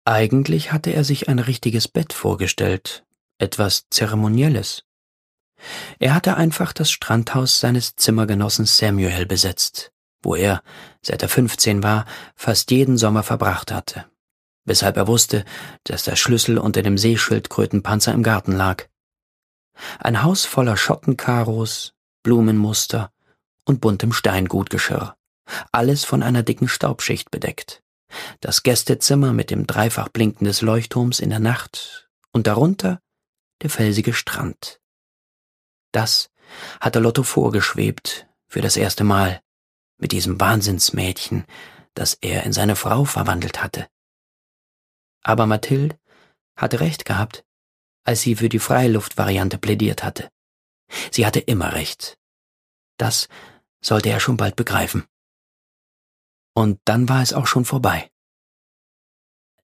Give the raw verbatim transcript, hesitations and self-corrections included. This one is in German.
Eigentlich hatte er sich ein richtiges Bett vorgestellt, etwas Zeremonielles. Er hatte einfach das Strandhaus seines Zimmergenossen Samuel besetzt, wo er, seit er fünfzehn war, fast jeden Sommer verbracht hatte, weshalb er wusste, dass der Schlüssel unter dem Seeschildkrötenpanzer im Garten lag. Ein Haus voller Schottenkaros, Blumenmuster und buntem Steingutgeschirr, alles von einer dicken Staubschicht bedeckt. Das Gästezimmer mit dem Dreifachblinken des Leuchtturms in der Nacht und darunter der felsige Strand. Das hatte Lotto vorgeschwebt für das erste Mal mit diesem Wahnsinnsmädchen, das er in seine Frau verwandelt hatte. Aber Mathilde hatte recht gehabt, als sie für die Freiluftvariante plädiert hatte. Sie hatte immer recht. Das sollte er schon bald begreifen. Und dann war es auch schon vorbei.